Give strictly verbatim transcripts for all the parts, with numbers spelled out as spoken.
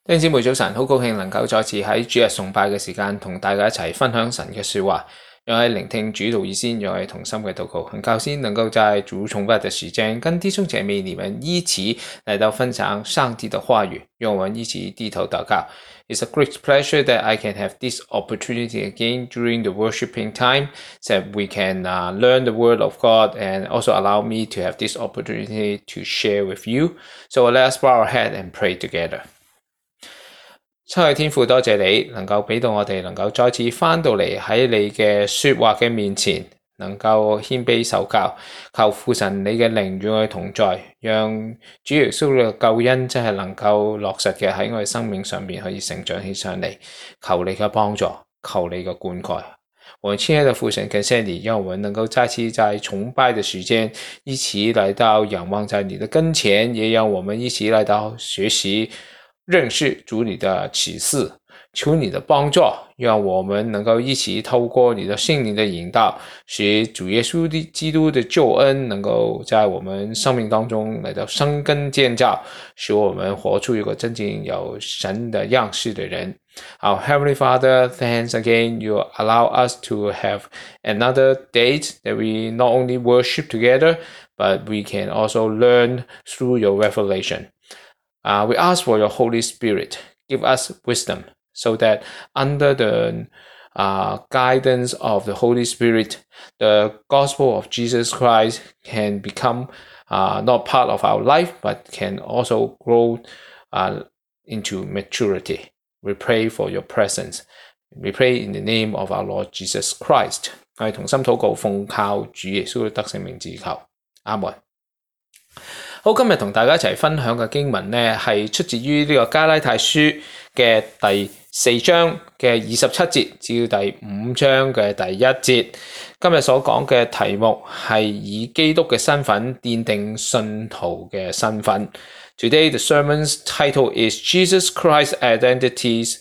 弟兄姊妹早晨，好高興能夠再次喺主日崇拜嘅時間同大家一齊分享神嘅說話，讓我哋聆聽主導意先，讓我哋同心嘅禱告，很高興能夠在主崇拜的時間跟弟兄姐妹你們一起來到分享上帝的話語，讓我們一起低頭禱告。It's a great pleasure that I can have this opportunity again during the worshiping time, so that we can uh, learn the word of God and also allow me to have this opportunity to share with you. So let us bow our head and pray together. 親愛天父，多謝你能夠俾到我哋能夠再次翻到嚟喺你嘅說話嘅面前，能夠謙卑受教，求父神你嘅靈與我哋同在，讓主耶穌嘅救恩真係能夠落實嘅喺我哋生命上面可以成長起上嚟。求你嘅幫助，求你嘅灌溉。我們親愛的父神，感謝你，讓我們能夠再次在崇拜的時間一起來到仰望在你的跟前，也讓我們一起來到學習認識主你的啟示，求你的幫助，讓我們能夠一起透過你的聖靈的引導，使主耶穌的基督的救恩能夠在我們生命當中來到生根建造，使我們活出一個真正有神的樣式的人。Our Heavenly Father, thanks again, you allow us to have another date that we not only worship together, but we can also learn through your revelation.Uh, we ask for your Holy Spirit, give us wisdom, so that under the uh, guidance of the Holy Spirit, the gospel of Jesus Christ can become uh, not part of our life, but can also grow uh, into maturity. We pray for your presence. We pray in the name of our Lord Jesus Christ. 我哋同心禱告，奉靠主耶穌嘅得勝名字求，阿門。好，今日同大家一齊分享嘅經文呢，係出自於呢個加拉太書嘅第四章嘅二十七節至到第五章嘅第一節。今日所講嘅題目係以基督嘅身份奠定信徒嘅身份。Today the sermon's title is Jesus Christ's Identity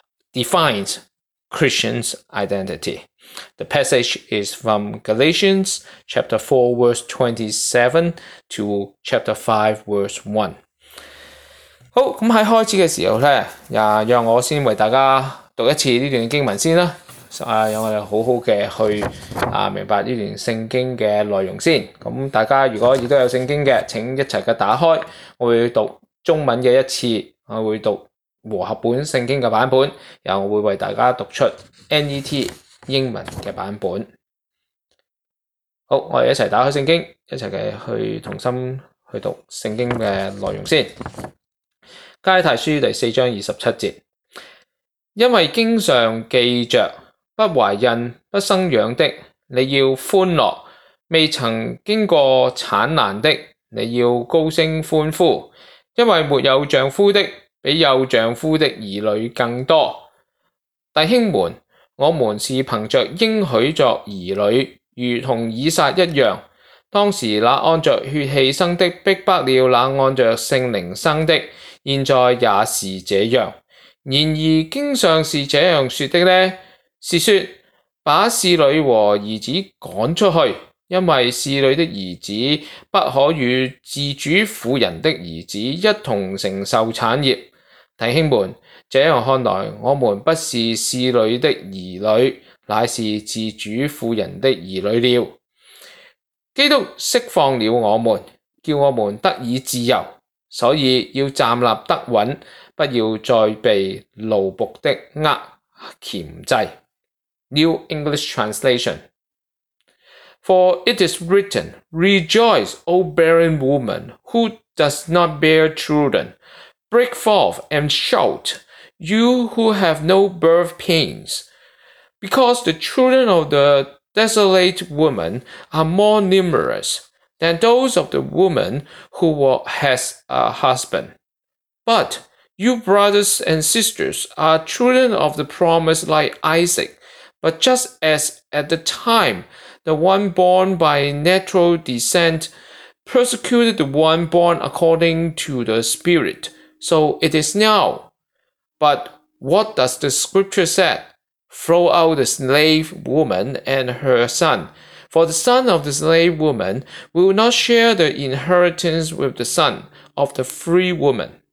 Defines Christians' Identity.The passage is from Galatians chapter four verse twenty-seven to chapter five verse one. 好，咁喺開始嘅時候咧，啊，讓我先為大家讀一次呢段經文先啦。啊，讓我哋好好嘅去啊明白呢段聖經嘅內容先。咁大家如果亦都有聖經嘅，請一齊嘅打開。我會讀中文嘅一次，我會讀和合本聖經嘅版本，然後我會為大家讀出 N E T英文嘅版本。好，我哋一齊打開聖經，一齊嘅去同心去讀聖經嘅內容先。加拉太書第四章二十七節，因為經上記着，不懷孕不生養的，你要歡樂；未曾經過產難的，你要高聲歡呼，因為沒有丈夫的，比有丈夫的兒女更多。弟兄們，我們是憑着應許作兒女，如同以撒一樣。當時那按着血氣生的逼迫了那按着聖靈生的，現在也是這樣。然而經上是這樣說的呢，是說把侍女和兒子趕出去，因為侍女的兒子不可與自主婦人的兒子一同承受產業。弟兄們，這樣看來，我們不是侍女的兒女，乃是自主婦人的兒女了。基督釋放了我們，叫我們得以自由，所以要站立得穩，不要再被奴僕的軛鉗制。New English Translation. For it is written, Rejoice, O barren woman, who does not bear children.Break forth and shout, you who have no birth pains, because the children of the desolate woman are more numerous than those of the woman who has a husband. But you brothers and sisters are children of the promise like Isaac, but just as at the time the one born by natural descent persecuted the one born according to the Spirit,So it is now. But what does the scripture say? Throw out the slave woman and her son, for the son of the slave woman will not share the inheritance with the son of the free woman.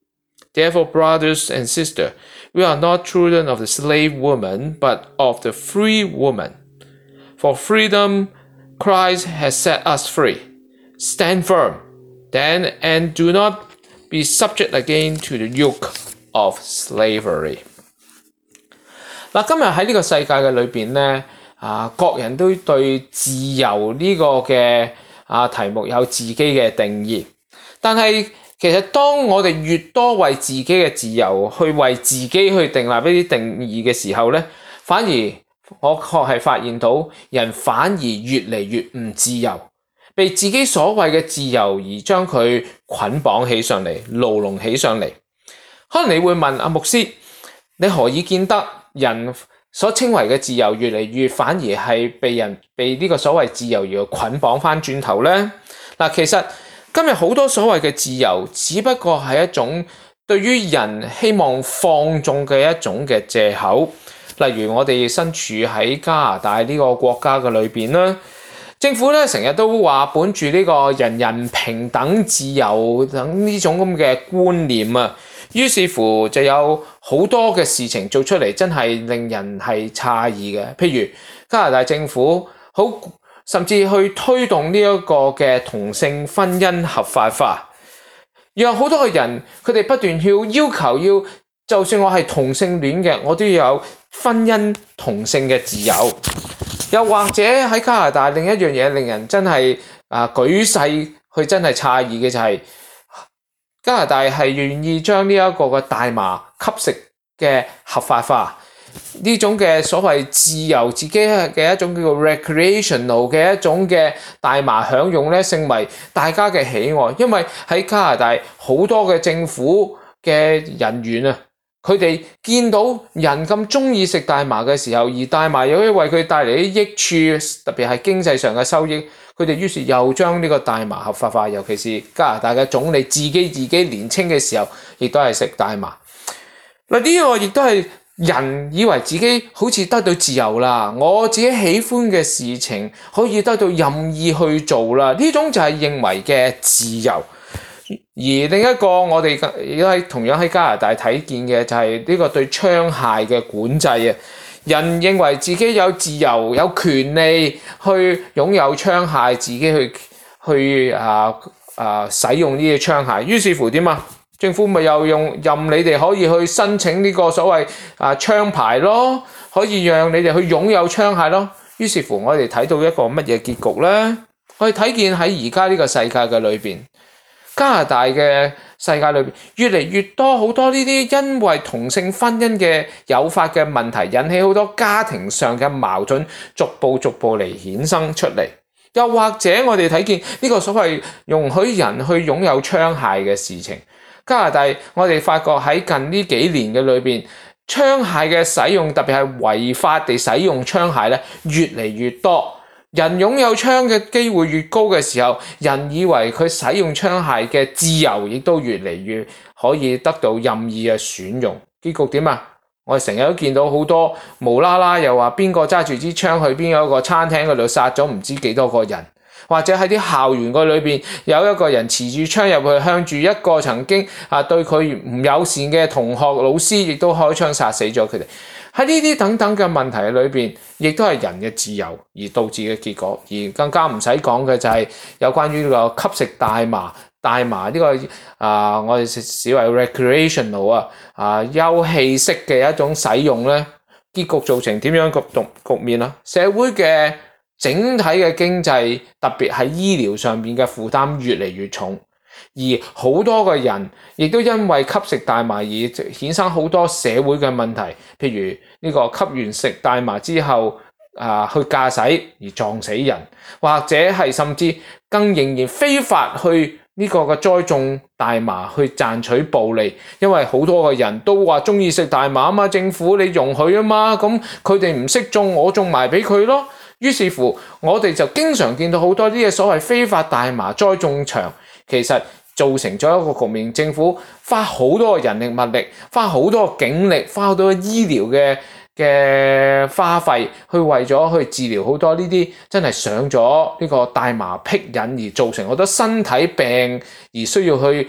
Therefore, brothers and sisters, we are not children of the slave woman, but of the free woman. For freedom, Christ has set us free. Stand firm, then, and do not be subject again to the yoke of slavery. 嗱，今日喺呢個世界嘅裏邊咧，啊，各人都對自由呢個嘅啊題目有自己嘅定義，但係其實當我哋越多為自己嘅自由去為自己去訂立一啲定義嘅時候咧，反而我確係發現到人反而越嚟越唔自由，被自己所謂嘅自由而將佢捆綁起上嚟，牢籠起上嚟。可能你會問阿牧師，你何以見得人所稱為嘅自由越嚟越反而係被人被呢個所謂自由而捆綁翻轉頭呢？嗱，其實今日好多所謂嘅自由，只不過係一種對於人希望放縱嘅一種嘅藉口。例如我哋身處喺加拿大呢個國家嘅裏邊啦，政府咧成日都話本住呢個人人平等、自由等呢種咁嘅觀念啊，於是乎就有好多嘅事情做出嚟，真係令人係詫異嘅。譬如加拿大政府好甚至去推動呢一個嘅同性婚姻合法化，讓好多嘅人佢哋不斷要要求要，就算我係同性戀嘅，我都要有婚姻同性嘅自由。又或者喺加拿大另一樣嘢令人真係啊舉世去真係詫異嘅就係、是、加拿大係願意將呢一個嘅大麻吸食嘅合法化，呢種嘅所謂自由自己嘅一種叫做 recreational 嘅一種嘅大麻享用咧，成為大家嘅喜愛。因為喺加拿大好多嘅政府嘅人員啊，佢哋見到人咁中意食大麻嘅時候，而大麻又可以為佢帶嚟啲益處，特別係經濟上嘅收益，佢哋於是又將呢個大麻合法化。尤其是加拿大嘅總理自己自己年青嘅時候，亦都係食大麻。嗱，呢個亦都係人以為自己好似得到自由啦，我自己喜歡嘅事情可以得到任意去做啦，呢種就係認為嘅自由。而另一個我哋亦都係同樣喺加拿大睇見嘅就係呢個對槍械嘅管制啊！人認為自己有自由有權利去擁有槍械，自己去去啊啊使用呢啲槍械，於是乎點啊？政府咪又用任你哋可以去申請呢個所謂啊槍牌咯，可以讓你哋去擁有槍械咯。於是乎我哋睇到一個乜嘢結局咧？我哋睇見喺而家呢個世界嘅裏邊，加拿大嘅世界裏邊越嚟越多好多呢啲因為同性婚姻嘅誘發嘅問題，引起好多家庭上嘅矛盾，逐步逐步嚟衍生出嚟。又或者我哋睇見呢個所謂容許人去擁有槍械嘅事情，加拿大我哋發覺喺近呢幾年嘅裏邊，槍械嘅使用，特別係違法地使用槍械咧，越嚟越多。人擁有槍嘅機會越高嘅時候，人以為佢使用槍械嘅自由亦都越嚟越可以得到任意嘅選用。結局點啊？我哋成日都見到好多無啦啦又話邊個揸住支槍去邊一個餐廳嗰度殺咗唔知幾多個人，或者喺啲校園個裏邊有一個人持住槍入去向住一個曾經啊對佢唔友善嘅同學老師，亦都開槍殺死咗佢哋。喺呢啲等等嘅問題裏邊，亦都係人嘅自由而導致嘅結果。而更加唔使講嘅就係有關於呢個吸食大麻、大麻呢、這個啊、呃，我哋視為 recreational 啊啊休憩式嘅一種使用咧，結局造成點樣局局局面啊？社會嘅整體嘅經濟，特別係醫療上面嘅負擔越嚟越重。而好多個人亦都因為吸食大麻而衍生好多社會嘅問題，譬如呢個吸完食大麻之後啊、呃、去駕駛而撞死人，或者係甚至更仍然非法去呢個嘅栽種大麻去賺取暴利，因為好多個人都話中意食大麻啊嘛，政府你容許啊嘛，咁佢哋唔識種，我種埋俾佢咯。於是乎我哋就經常見到好多啲嘅所謂非法大麻栽種場，其實造成咗一個局面，政府花好多人力物力，花好多警力，花好多醫療嘅嘅花費，去為咗去治療好多呢啲真係上咗呢個大麻癖癮而造成好多身體病而需要去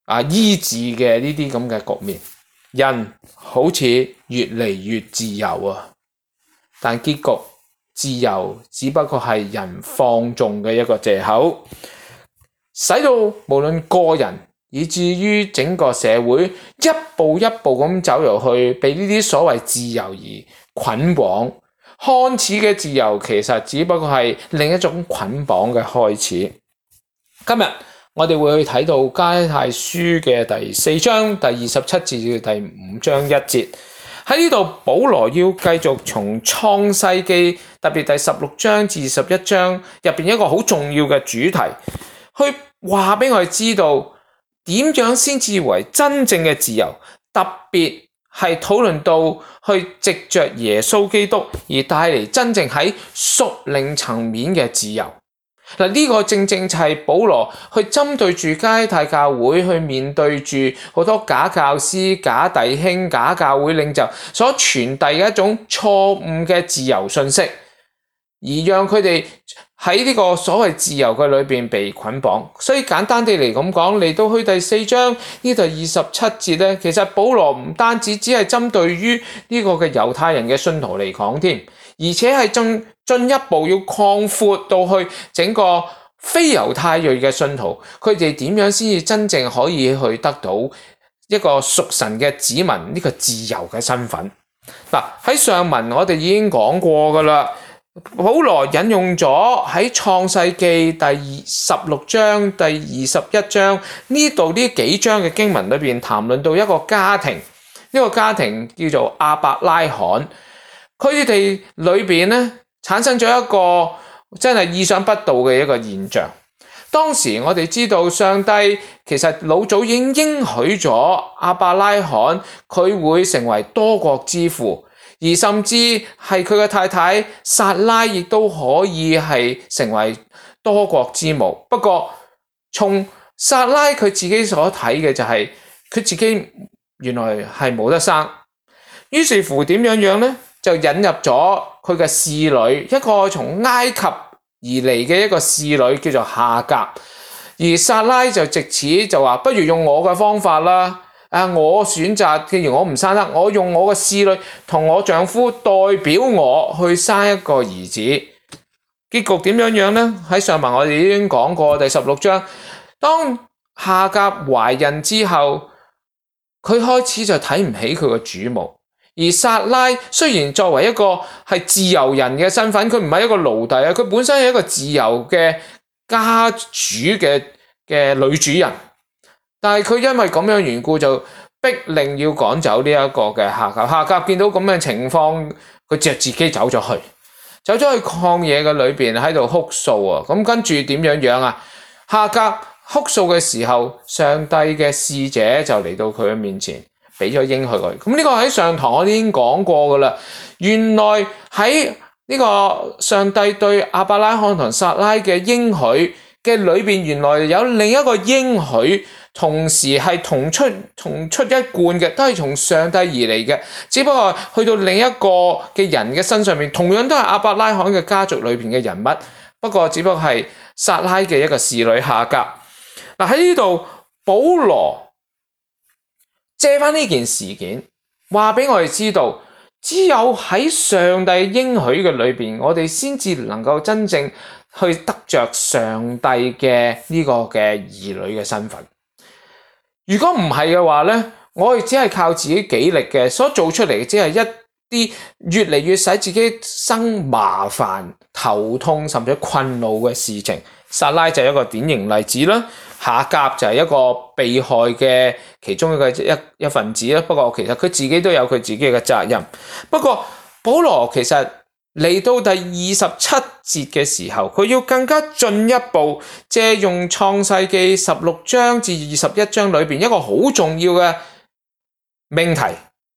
啊醫治嘅呢啲咁嘅局面，人好似越嚟越自由啊，但結局自由只不過係人放縱嘅一個藉口，使到無論個人以至於整個社會一步一步咁走入去，被呢啲所謂自由而捆綁。看似嘅自由其實只不過係另一種捆綁嘅開始。今日我哋會去睇到加拉太書嘅第四章第二十七節至第五章一節。喺呢度保羅要繼續從創世記，特別第十六章至二十一章入邊一個好重要嘅主題，去話俾我哋知道點樣先至為真正嘅自由，特別係討論到去藉着耶穌基督而帶嚟真正喺屬靈層面嘅自由。嗱，呢個正正就係保羅去針對住加拉太教會，去面對住好多假教師、假弟兄、假教會領袖所傳遞嘅一種錯誤嘅自由信息，而讓佢哋喺呢個所謂自由嘅裏邊被捆綁。所以簡單地嚟咁講，嚟到去第四章呢度二十七節咧，其實保羅唔單止只係針對於呢個嘅猶太人嘅信徒嚟講添，而且係進進一步要擴闊到去整個非猶太裔嘅信徒，佢哋點樣先至真正可以去得到一個屬神嘅子民呢個自由嘅身份。嗱，喺上文我哋已經講過噶啦，保羅引用咗喺創世記第十六章第二十一章呢度呢幾章嘅經文裏邊談論到一個家庭，呢、這個家庭叫做亞伯拉罕，佢哋裏邊咧產生咗一個真係意想不到嘅一個現象。當時我哋知道上帝其實老早已經應許咗亞伯拉罕佢會成為多國之父，而甚至係佢嘅太太撒拉亦都可以係成為多國之母。不過從撒拉佢自己所睇嘅就係、是、佢自己原來係冇得生，於是乎點樣樣呢？就引入咗佢嘅侍女，一個從埃及而嚟嘅一個侍女叫做夏甲，而撒拉就藉此就話不如用我嘅方法啦，啊我選擇，既然我唔生得，我用我嘅侍女同我丈夫代表我去生一個兒子。結局點樣樣呢？喺上文我哋已經講過第十六章，當夏甲懷孕之後，佢開始就睇唔起佢個主母。而撒拉雖然作為一個係自由人嘅身份，佢唔係一個奴隸啊，佢本身係一個自由嘅家主嘅嘅女主人，但係佢因為咁樣緣故就逼令要趕走呢一個嘅夏甲。夏甲見到咁嘅情況，佢就自己走咗去，走咗去曠野嘅裏邊喺度哭訴啊！咁跟住點樣樣啊？夏甲哭訴嘅時候，上帝嘅使者就嚟到佢嘅面前，俾咗應許佢。咁呢個喺上堂我哋已經講過噶啦。原來喺呢個上帝對亞伯拉罕同撒拉嘅應許嘅裏邊，原來有另一個應許，同時係同出同出一貫嘅，都係從上帝而嚟嘅。只不過去到另一個嘅人嘅身上面，同樣都係亞伯拉罕嘅家族裏邊嘅人物，不過只不過係撒拉嘅一個侍女夏甲。嗱，喺呢度保羅借翻呢件事件，話俾我哋知道，只有喺上帝應許嘅裏邊，我哋先至能夠真正去得着上帝嘅呢個嘅兒女嘅身份。如果唔係嘅話咧，我哋只係靠自己己力嘅所做出嚟嘅，只係一啲越嚟越使自己生麻煩、頭痛甚至困惱嘅事情。撒拉就係一個典型例子啦。夏甲就係一個被害嘅其中一個一一份子啦。不過其實佢自己都有佢自己嘅責任。不過保羅其實嚟到第二十七節嘅時候，佢要更加進一步借用創世記十六章至二十一章裏邊一個好重要嘅命題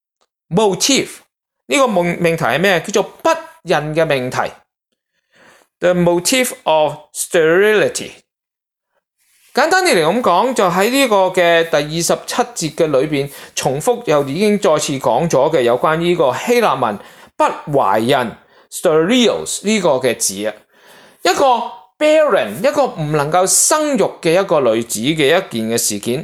motive。呢個命命題係咩？叫做不孕嘅命題 The motive of sterility。簡單啲嚟咁講，就喺呢個嘅第二十七節嘅裏邊，重複又已經再次講咗嘅有關呢個希臘文不懷孕 sterilos 呢個嘅字啊，一個 barren 一個唔能夠生育嘅一個女子嘅一件嘅事件，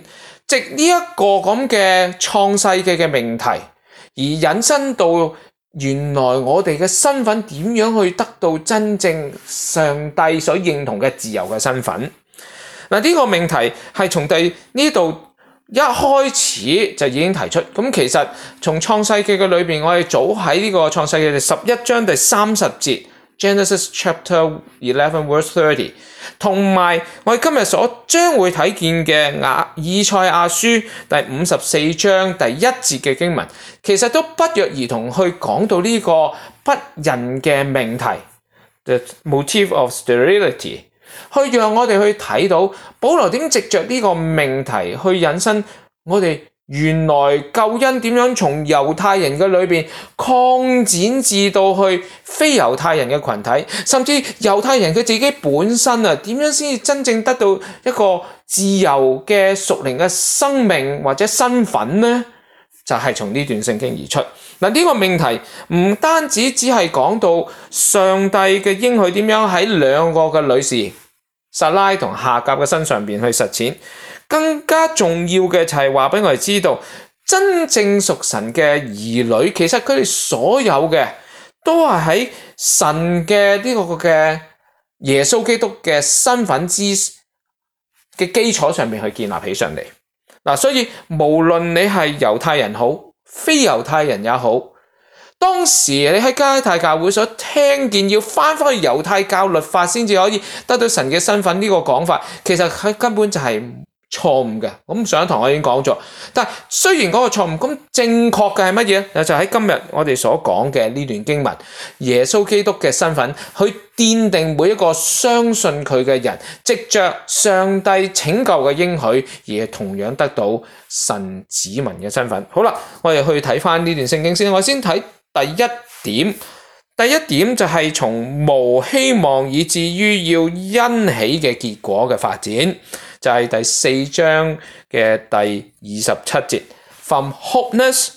藉呢一個咁嘅創世記嘅命題，而引申到原來我哋嘅身份點樣去得到真正上帝所認同嘅自由嘅身份。嗱，呢個命題係從第呢度一開始就已經提出。咁其實從創世記嘅裏邊，我哋早喺呢個創世記第十一章第三十節 Genesis chapter eleven verse thirty， 同埋我哋今日所將會睇見嘅亞以賽亞書第五十四章第一節嘅經文，其實都不約而同去講到呢個不孕嘅命題 The motive of sterility， 去讓我哋去睇到保羅點藉着呢個命題去引申我哋原來救恩點樣從猶太人嘅裏邊擴展至到去非猶太人嘅群體，甚至猶太人佢自己本身啊，點樣先至真正得到一個自由嘅屬靈嘅生命或者身份呢？就係從呢段聖經而出。嗱，呢個命題唔單止只係講到上帝嘅應許點樣喺兩個嘅女士撒拉同夏甲嘅身上邊去實踐，更加重要嘅就係話俾我哋知道，真正屬神嘅兒女，其實佢哋所有嘅都係喺神嘅呢個嘅耶穌基督嘅身份之嘅基礎上面去建立起上嚟。嗱，所以無論你係猶太人好，非猶太人也好，當時你喺加拉太教會所聽見要翻返去猶太教律法先至可以得到神嘅身份呢個講法，其實佢根本就係錯誤嘅。咁上一堂我已經講咗，但係雖然嗰個錯誤，咁正確嘅係乜嘢？就喺今日我哋所講嘅呢段經文，耶穌基督嘅身份去奠定每一個相信佢嘅人，藉着上帝拯救嘅應許，而同樣得到神子民嘅身份。好啦，我哋去睇翻呢段聖經先。我先睇第一點，第一點就係從無希望以至於要欣喜嘅結果嘅發展。就係第四章嘅第二十七節 ，From hopeless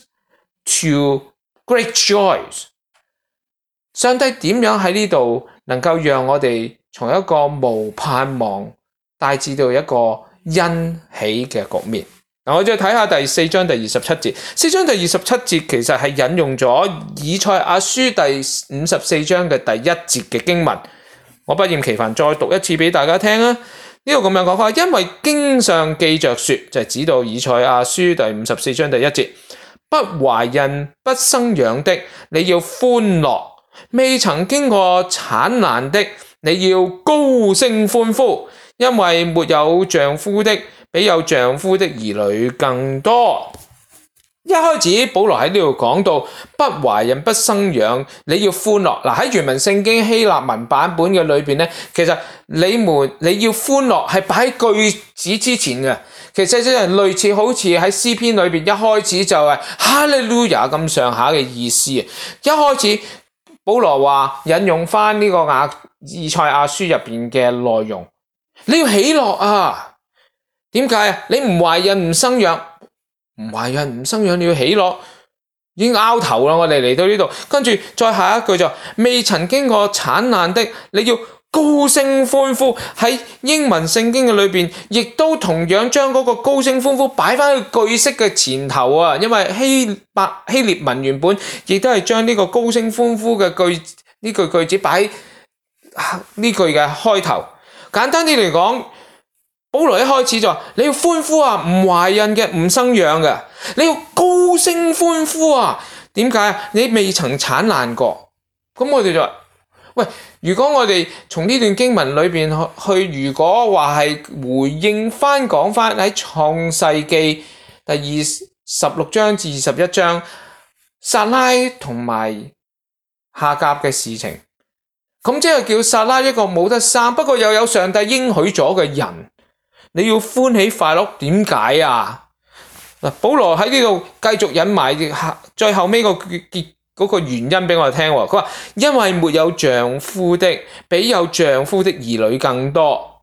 to great joys。上帝點樣喺呢度能夠讓我哋從一個無盼望帶至到一個欣喜嘅局面？嗱，我再睇下第四章第二十七節。四章第二十七節其實係引用咗以賽亞書第五十四章嘅第一節嘅經文。我不厭其煩再讀一次俾大家聽啊！呢個咁樣講法，因為經上記着說，就係指到以賽亞書第五十四章第一節，不懷孕不生養的，你要歡樂；未曾經過產難的，你要高聲歡呼，因為沒有丈夫的，比有丈夫的兒女更多。一開始保羅喺呢度講到不懷孕不生養，你要歡樂。嗱，喺原文聖經希臘文版本嘅裏邊咧，其實你們你要歡樂係擺喺句子之前嘅，其實即係類似好似喺詩篇裏邊一開始就係哈利路亞咁上下嘅意思啊。一開始保羅話引用翻呢個亞以賽亞書入邊嘅內容，你要喜樂啊！點解啊？你唔懷孕唔生養。唔懷孕唔生養，你要喜樂，已經拗頭啦！我哋嚟到呢度，跟住再下一句就未曾經過產難的，你要高聲歡呼。喺英文聖經嘅裏邊，亦都同樣將嗰個高聲歡呼擺翻去句式嘅前頭啊！因為希伯希臘文原本亦都係將呢個高聲歡呼嘅句呢句句子擺呢句嘅開頭。簡單啲嚟講，保羅一開始就話你要歡呼啊，唔懷孕嘅唔生養嘅，你要高聲歡呼啊。點解啊？你未曾產難過。咁我哋就話，喂，如果我哋從呢段經文裏邊去，如果話係回應翻講翻喺創世記第二十六章至二十一章撒拉同埋夏甲嘅事情，咁即係叫撒拉一個冇得生，不過又有上帝應許咗嘅人。你要歡喜快樂，點解啊？嗱，保羅喺呢度繼續引埋最後尾個結嗰個原因俾我哋聽。佢話因為沒有丈夫的，比有丈夫的兒女更多。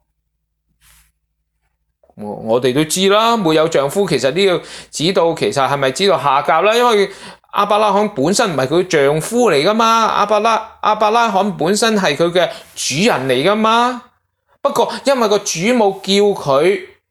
我我哋都知啦，沒有丈夫其實呢個指到其實係咪指到夏甲啦？因為亞伯拉罕本身唔係佢丈夫嚟噶嘛，亞伯拉亞伯拉罕本身係佢嘅主人嚟噶嘛。不過因為個主母叫佢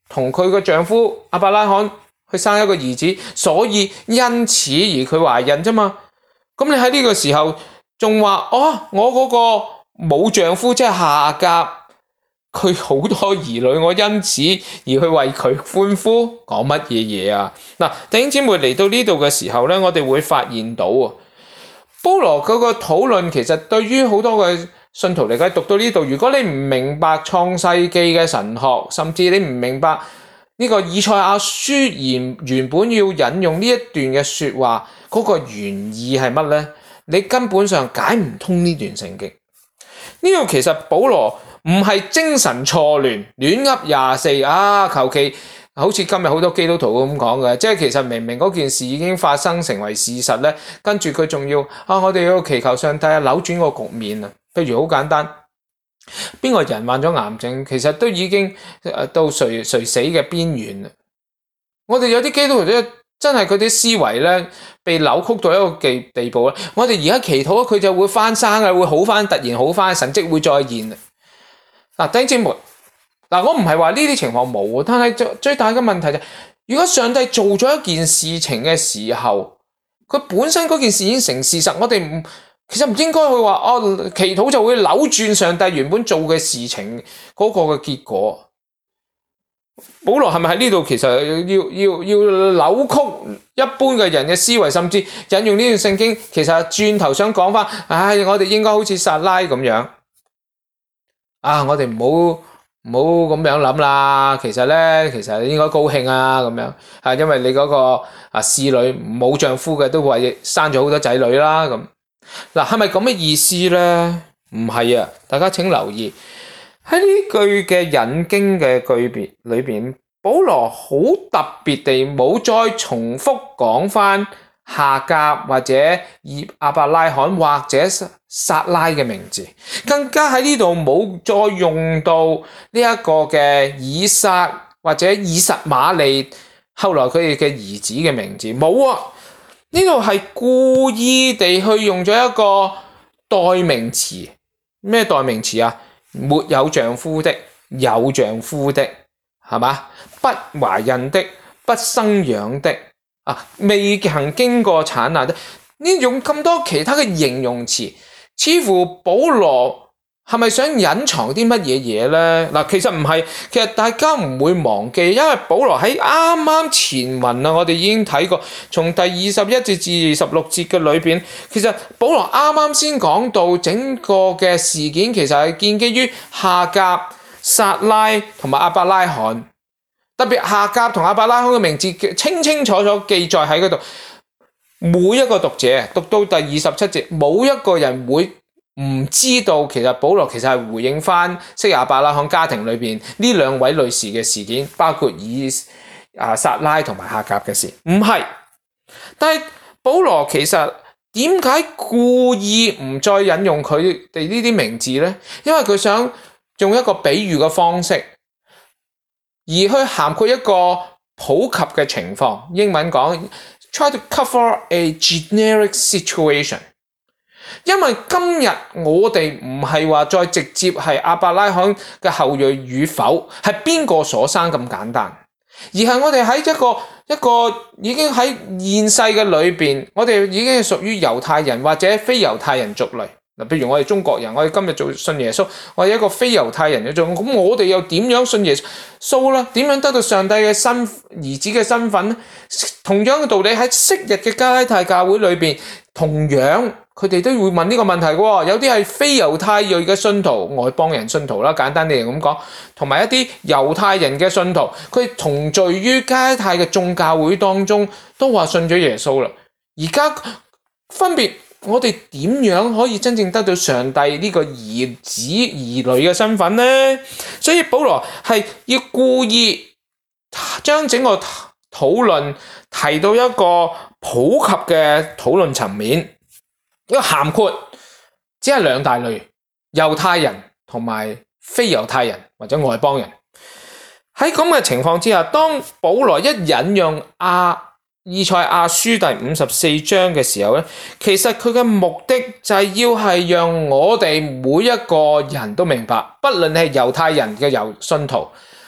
同佢嘅丈夫亞伯拉罕去生一個兒子，所以因此而佢懷孕啫嘛。咁你喺呢個時候仲話哦，我嗰個冇丈夫即係夏甲，佢好多兒女，我因此而去為佢歡呼，講乜嘢嘢啊？嗱，弟兄姊妹嚟到呢度嘅時候咧，我哋會發現到啊，保羅嗰個討論其實對於好多嘅信徒嚟講，讀到呢度，如果你唔明白創世記嘅神學，甚至你唔明白呢個以賽亞書原原本要引用呢一段嘅說話嗰個原意係乜咧？你根本上解唔通呢段聖經。呢度其實保羅唔係精神錯亂，亂噏廿四啊，求其好似今日好多基督徒咁講嘅，即係其實明明嗰件事已經發生成為事實咧，跟住佢仲要啊，我哋要祈求上帝啊扭轉個局面啊。譬如好簡單，邊個人患咗癌症，其實都已經到垂垂死嘅邊緣啦。我哋有啲基督徒咧，真係佢啲思維咧被扭曲到一個地地步咧。我哋而家祈禱佢就會翻生嘅，會好翻，突然好翻，神蹟會再現。嗱，弟兄姊妹，嗱，我唔係話呢啲情況冇，但係最最大嘅問題就係，如果上帝做咗一件事情嘅時候，佢本身嗰件事已經成事實，我哋唔。其實唔應該去話哦，祈禱就會扭轉上帝原本做嘅事情嗰個嘅結果。保羅係咪喺呢度其實要要要扭曲一般嘅人嘅思維，甚至引用呢段聖經，其實轉頭想講翻，唉，我哋應該好似撒拉咁樣啊，我哋唔好唔好咁樣諗啦。其實咧，其實應該高興啊，咁樣啊，因為你嗰個啊侍女冇丈夫嘅都為生咗好多仔女啦咁。嗱，係咪咁嘅意思咧？唔係啊！大家請留意喺呢句嘅引經嘅句別裏邊，保羅好特別地冇再重複講翻夏甲或者亞伯拉罕或者撒拉嘅名字，更加喺呢度冇再用到呢一個嘅以撒或者以實瑪利後來佢哋嘅兒子嘅名字，冇啊！呢度係故意地去用咗一個代名詞，咩代名詞啊？沒有丈夫的，有丈夫的，係嘛？不懷孕的，不生養的，啊，未曾經過產難的，呢用咁多其他嘅形容詞，似乎保羅係咪想隱藏啲乜嘢嘢咧？嗱，其實唔係，其實大家唔會忘記，因為保羅喺啱啱前文啊，我哋已經睇過，從第二十一節至二十六節嘅裏邊，其實保羅啱啱先講到整個嘅事件，其實係建基於夏甲、撒拉同埋亞伯拉罕，特別夏甲同亞伯拉罕嘅名字清清楚楚記載喺嗰度，每一個讀者讀到第二十七節，冇一個人會唔知道，其實保羅其實係回應翻昔亞伯拉罕家庭裏邊呢兩位女士嘅事件，包括以啊撒拉同埋夏甲嘅事，唔係。但係保羅其實點解故意唔再引用佢哋呢啲名字咧？因為佢想用一個比喻嘅方式，而去涵括一個普及嘅情況。英文講 try to cover a generic situation。因為今日我哋唔係話再直接係亞伯拉罕嘅後裔與否，係邊個所生咁簡單，而係我哋喺一個一個已經喺現世嘅裏邊，我哋已經係屬於猶太人或者非猶太人族類。嗱，譬如我哋中國人，我哋今日做信耶穌，我係一個非猶太人嘅種，咁我哋又點樣信耶穌咧？點樣得到上帝嘅身兒子嘅身份咧？同樣嘅道理喺昔日嘅加拉太教會裏邊，同樣。佢哋都會問呢個問題嘅，有啲係非猶太裔嘅信徒，外邦人信徒啦，簡單啲嚟咁講，同埋一啲猶太人嘅信徒，佢同聚於加拉太嘅眾教會當中，都話信咗耶穌啦。而家分別我哋點樣可以真正得到上帝呢個兒子兒女嘅身份呢？所以保羅係要故意將整個討論提到一個普及嘅討論層面。一個涵括只係兩大類，猶太人同埋非猶太人或者外邦人。喺咁嘅情況之下，當保羅一引用亞以賽亞書第五十四章嘅時候咧，其實佢嘅目的就係要係讓我哋每一個人都明白，不論係猶太人嘅猶信徒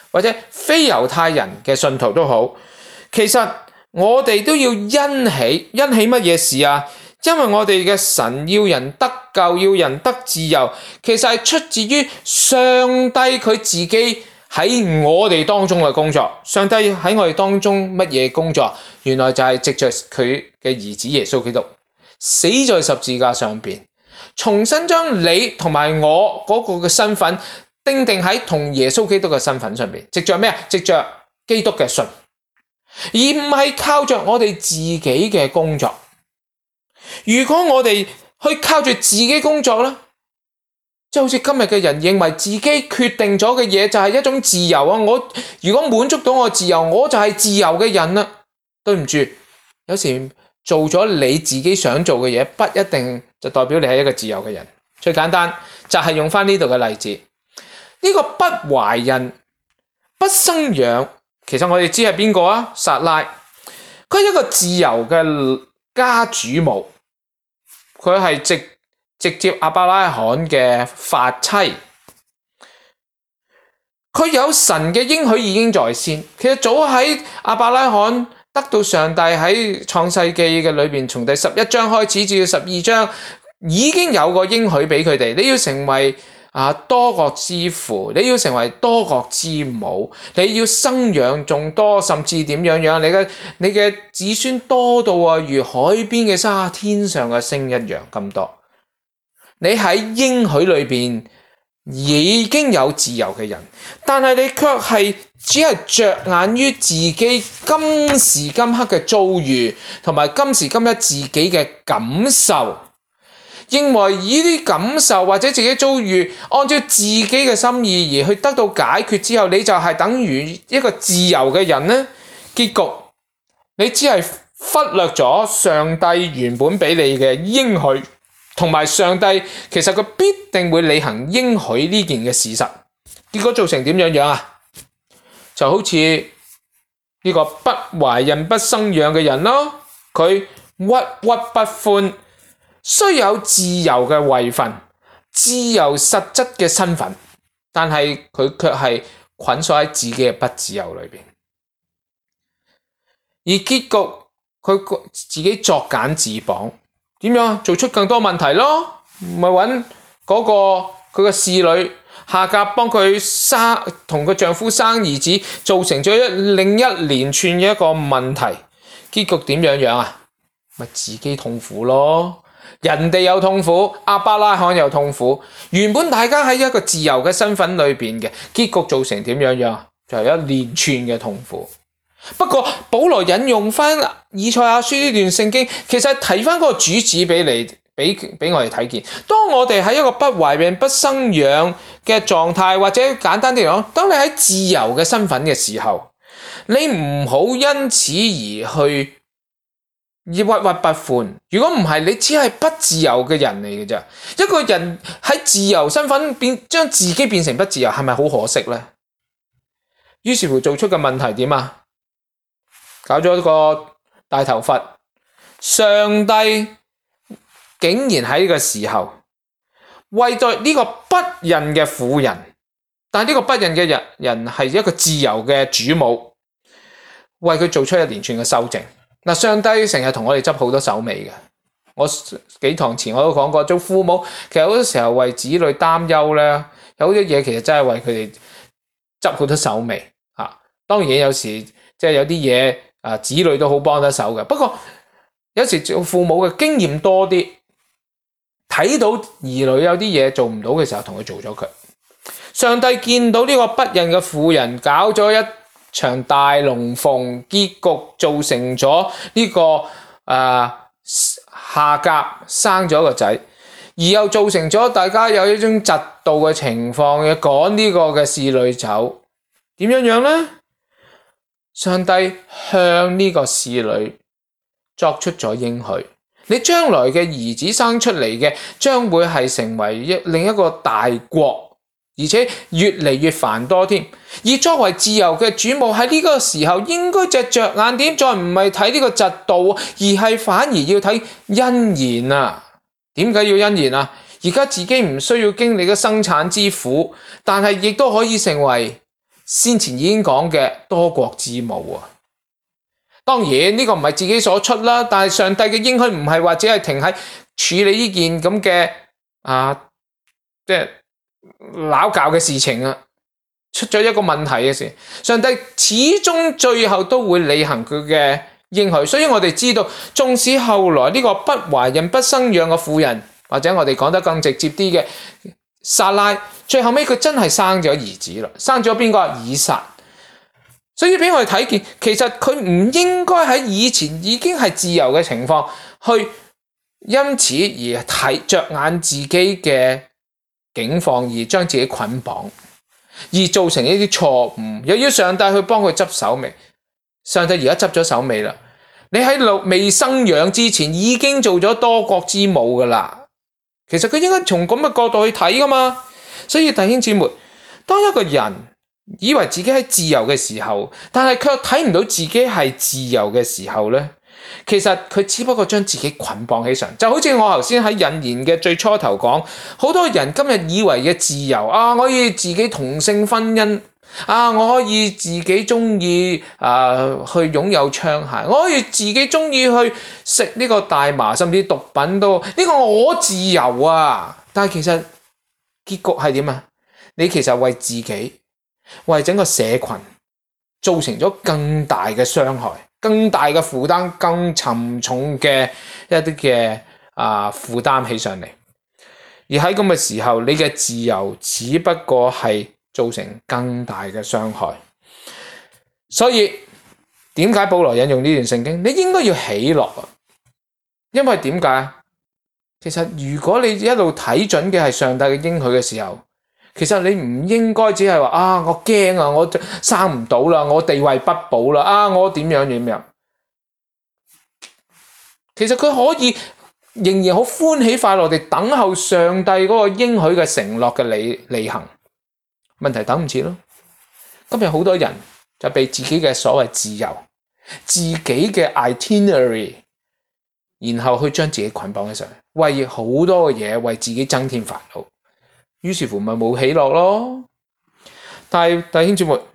或者非猶太人嘅信徒都好，其實我哋都要欣喜，欣喜乜嘢事啊？因為我哋嘅神要人得救，要人得自由，其實係出自於上帝佢自己喺我哋當中嘅工作。上帝喺我哋當中乜嘢工作？原來就係藉着佢嘅兒子耶穌基督死在十字架上邊，重新將你同埋我嗰個嘅身份釘定喺同耶穌基督嘅身份上邊。藉着咩啊？藉着基督嘅信，而唔係靠着我哋自己嘅工作。如果我哋去靠住自己工作咧，即係好似今日嘅人認為自己決定咗嘅嘢就係一種自由啊！我如果滿足到我自由，我就係自由嘅人啦。對唔住，有時做咗你自己想做嘅嘢，不一定就代表你係一個自由嘅人。最簡單就係用翻呢度嘅例子，呢個不懷孕、不生養，其實我哋知係邊個啊？撒拉，佢係一個自由嘅家主母。佢係直直接亞伯拉罕嘅髮妻，佢有神嘅應許已經在先。其實早喺亞伯拉罕得到上帝喺創世記嘅裏邊，從第十一章開始至到十二章，已經有個應許俾佢哋。你要成為啊多國之父，你要成為多國之母，你要生養眾多，甚至點樣樣？你嘅你嘅子孫多到啊，如海邊嘅沙，天上嘅星一樣咁多。你喺應許裏邊已經有自由嘅人，但係你卻係只係着眼於自己今時今刻嘅遭遇，同埋今時今日自己嘅感受。認為以啲感受或者自己遭遇，按照自己嘅心意而去得到解決之後，你就係等於一個自由嘅人呢？結局你只係忽略咗上帝原本俾你嘅應許，同埋上帝其實佢必定會履行應許呢件嘅事實。結果造成點樣樣啊？就好似呢個不懷孕不生養嘅人咯，佢鬱鬱不歡。雖有自由嘅位份、自由實質嘅身份，但係佢卻係捆鎖喺自己嘅不自由裏邊。而結局佢自己作繭自綁，點樣做出更多問題咯？咪揾嗰個佢嘅侍女夏甲幫佢生，同佢丈夫生兒子，造成咗一另一連串嘅一個問題。結局點樣樣啊？咪自己痛苦咯。人哋有痛苦，亞伯拉罕有痛苦，原本大家喺一個自由嘅身份裏邊嘅，結局造成點樣樣？就係一連串嘅痛苦。不過保羅引用翻以賽亞書呢段聖經，其實提翻嗰個主旨俾你，俾俾我哋睇見。當我哋喺一個不懷孕不生養嘅狀態，或者簡單啲講，當你喺自由嘅身份嘅時候，你唔好因此而去而鬱鬱不歡。如果唔係，你只係不自由嘅人嚟嘅啫。一個人喺自由身份變將自己變成不自由，係咪好可惜咧？於是乎做出嘅問題點啊？搞咗一個大頭佛，上帝竟然喺呢個時候為咗呢個不孕嘅婦人，但係呢個不孕嘅人人係一個自由嘅主母，為佢做出一連串嘅修正。嗱，上帝成日同我哋執好多手尾嘅。我幾堂前我都講過，做父母其實好多時候為子女擔憂咧，有好多嘢其實真係為佢哋執好多手尾啊。當然有時即係有啲嘢啊，子女都好幫得手嘅。不過有時做父母嘅經驗多啲，睇到兒女有啲嘢做唔到嘅時候，同佢做咗佢。上帝見到呢個不孕嘅婦人搞咗一場大龍鳳，結局造成咗呢、這個誒、呃、夏甲生咗個仔，而又造成咗大家有一種嫉妒嘅情況，要趕呢個嘅侍女走。點樣樣呢？上帝向呢個侍女作出咗應許，你將來嘅兒子生出嚟嘅，將會係成為一另一個大國。而且越嚟越繁多添，而作為自由嘅主母喺呢個時候，應該隻着眼點再唔係睇呢個嫉妒，而係反而要睇欣然啊！點解要欣然啊？而家自己唔需要經歷嘅生產之苦，但係亦都可以成為先前已經講嘅多國之母啊。當然呢個唔係自己所出啦，但係上帝嘅應許唔係話只係停喺處理呢件咁嘅啊，即係拗教嘅事情啊。出咗一個問題嘅時，上帝始終最後都會履行佢嘅應許。所以我哋知道，縱使後來呢個不懷孕不生養嘅婦人，或者我哋講得更直接啲嘅撒拉，最後尾佢真係生咗兒子啦，生咗邊個？以撒。所以俾我哋睇見，其實佢唔應該喺以前已經係自由嘅情況，去因此而睇着眼自己嘅境況，而將自己捆綁，而造成一啲錯誤，又要上帝去幫佢執手尾。上帝而家執咗手尾啦，你喺未生養之前已經做咗多國之母噶啦。其實佢應該從咁嘅角度去睇噶嘛。所以弟兄姊妹，當一個人以為自己係自由嘅時候，但係卻睇唔到自己係自由嘅時候咧，其實佢只不過將自己捆綁起上，就好似我頭先喺引言嘅最初頭講，好多人今日以為嘅自由啊，我可以自己同性婚姻啊，我可以自己中意啊去擁有槍械，我可以自己中意去食呢個大麻，甚至毒品都呢個我自由啊。但係其實結局係點啊？你其實為自己，為整個社群造成咗更大嘅傷害，更大嘅負擔，更沉重嘅一啲嘅啊負擔起上嚟。而喺咁嘅時候，你嘅自由只不過係造成更大嘅傷害。所以點解保羅引用呢段聖經？你應該要喜樂啊！因為點解？其實如果你一路睇準嘅係上帝嘅應許嘅時候，其實你唔應該只係話啊，我驚啊，我生唔到啦，我地位不保啦，啊，我點樣點樣。其實佢可以仍然好歡喜快樂地等候上帝嗰個應許嘅承諾嘅履履行。問題等唔切咯。今日好多人就被自己嘅所謂自由、自己嘅 itinerary， 然後去將自己捆綁起上嚟，為好多嘅嘢為自己增添煩惱。於是乎咪冇喜樂咯。但係弟兄姊妹，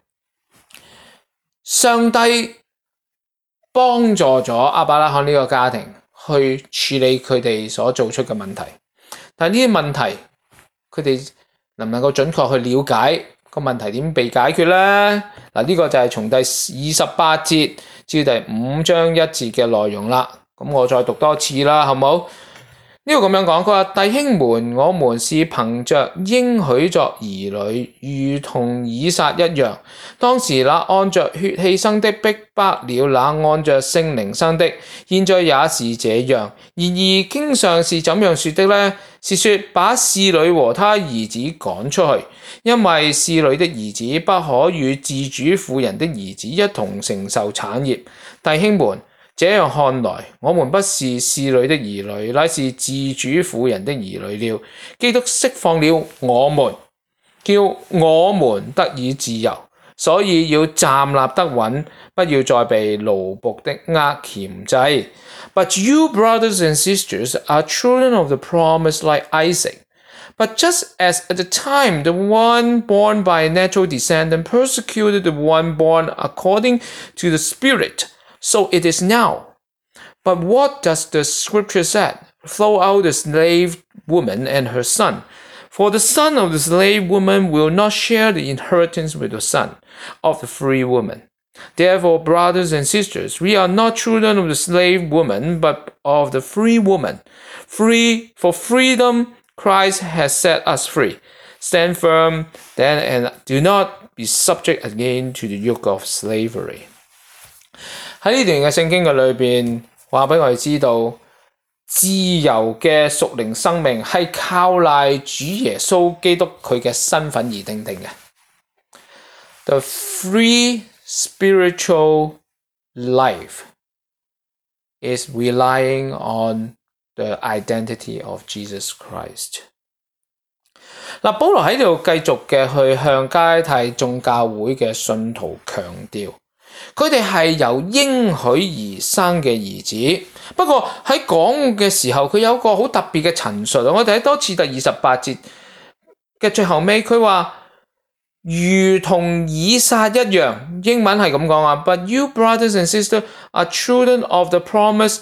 上帝幫助咗亞伯拉罕呢個家庭去處理佢哋所做出嘅問題，但係呢啲問題佢哋能唔能夠準確去了解個問題點被解決呢？嗱，呢個就係從第二十八節至第五章一節嘅內容啦。咁我再讀多次啦，好唔好？呢個咁樣講，佢話弟兄們，我們是憑着應許作兒女，如同以撒一樣。當時那按着血氣生的逼迫了那按着聖靈生的，現在也是這樣。然而經上是怎樣說的呢？是說把侍女和她兒子趕出去，因為侍女的兒子不可與自主婦人的兒子一同承受產業。弟兄們，這樣看來，我們不是侍女的兒女，乃是自主婦人的兒女了。基督釋放了我們，叫我們得以自由，所以要站立得穩，不要再被奴僕的軛鉗制。But you, brothers and sisters, are children of the promise like Isaac. But just as at the time the one born by a natural descendant persecuted the one born according to the Spirit, so it is now. But what does the scripture say? Throw out the slave woman and her son, for the son of the slave woman will not share the inheritance with the son of the free woman. Therefore, brothers and sisters, we are not children of the slave woman, but of the free woman. Free for freedom, Christ has set us free. Stand firm then and do not be subject again to the yoke of slavery. 喺呢段嘅聖經嘅裏邊，話俾我哋知道，自由嘅屬靈生命係靠賴主耶穌基督佢嘅身份而定定嘅。The free spiritual life is relying on the identity of Jesus Christ。嗱，保羅喺度繼續嘅去向加拉太眾教會嘅信徒強調，佢哋係由應許而生嘅兒子。不過喺講嘅時候，佢有一個好特別嘅陳述。我哋睇多次第二十八節嘅最後尾，佢話如同以撒一樣，英文係咁講啊。But you brothers and sisters are children of the promise